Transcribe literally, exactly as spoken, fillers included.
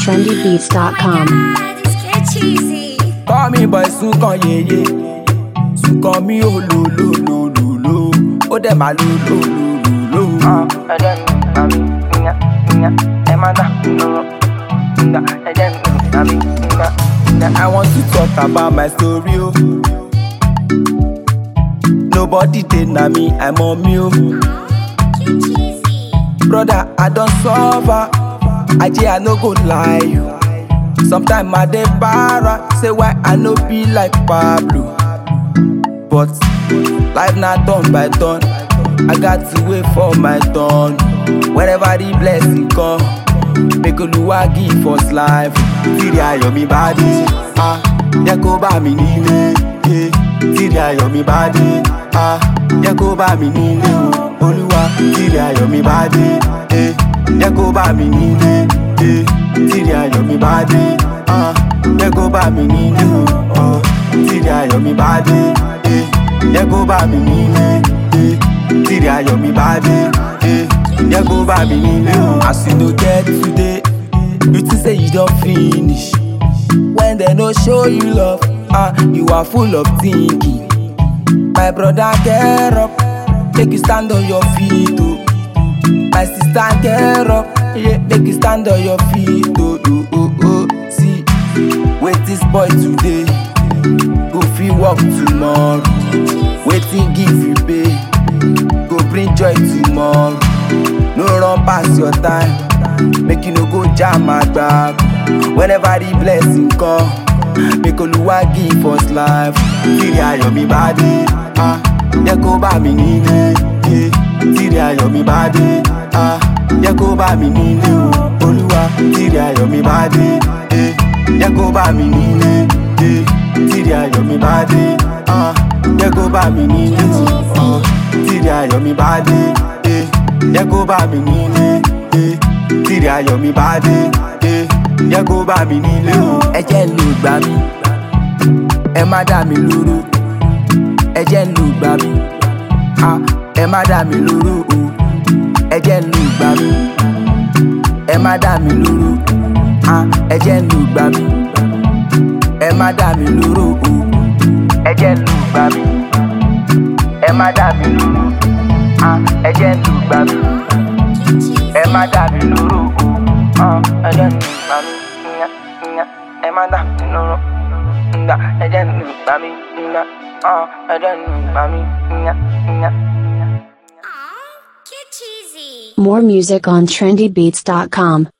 trendy beats dot com. Call me boy Sukan yeye, Sukan mi o lo lo lo lo lo, o de ma lo lo lo lo lo. Ah, eden mami, nya nya, emada no, nga eden mami, nga nga. I want to talk about my story oh. Nobody dey na me, I'm on me oh. Brother, I don't suffer, I just I no go lie you. Sometimes I dey para, say why I no be like Pablo. But life not done by done, I got to wait for my turn. Wherever the blessing come, make Oluwa give us life. Tiri ayọ̀ mi bá dé, ah, jẹ́ kó bá mi nílé. eh. Tiri ayọ̀ mi bá dé, ah, jẹ́ kó bá mi nílé o. Olúwa, tiri ayọ̀ mi bá dé, eh, jẹ́ kó bá mi nílé. eh. Tiri ayọ̀ mi bá dé, ah, jẹ́ kó bá mi nílé o. ah. Tiri ayọ̀ mi bá dé, eh, jẹ́ kó bá mi nílé. eh. Tiri ayọ̀ mi bá dé, eh, jẹ́ kó bá mi nílé o. As you no get today, you think say you don't finish. When they no show you love, ah, you are full of thinking. My brother, get up, make you stand on your feet, oh. My sister, get up, yeah, make you stand on your feet, oh, oh, oh, oh. See, wait this boy today, go free work tomorrow. Waiting give you pay, go bring joy tomorrow. No run past your time, make you no go jam my back. Whenever the blessing come, make Oluwa give us life. Tiri ayọ̀ mi bá dé, ah, jẹ́ kó bá mi nílé. eh. Tiri ayọ̀ mi bá dé, ah, jẹ́ kó bá mi nílé o. Olúwa, tiri ayọ̀ mi bá dé, eh, jẹ́ kó bá mi nílé. eh. Tiri ayọ̀ mi bá dé, ah, jẹ́ kó bá mi nílé o. ah. Tiri ayọ̀ mi bá dé, eh, jẹ́ kó bá mi nílé. eh. Tiri ayọ̀ mi bá dé, eh, jẹ́ kó bá mi nílé o. Ẹ jẹ́ n lù gbà mí, ẹ má dà mí lóró. Ẹ jẹ́ n lù gbà mí, ah, ẹ má dà mí lóró o. Ẹ jẹ́ n lù gbà mí, ẹ má dà mí lóró. ah, Ẹ jẹ́ n lù gbà mí, ẹ má dà mí lóró o. Ẹ jẹ́ n lù gbà mí, ẹ má dà mí lóró. ah, Ẹ jẹ́ n lù gbà mí, ẹ má dà mí lóró o. Ah, eden mami, nya nya, emada no, nga eden mami, nga ah, eden mami, nya nya. More music on trendy beats dot com.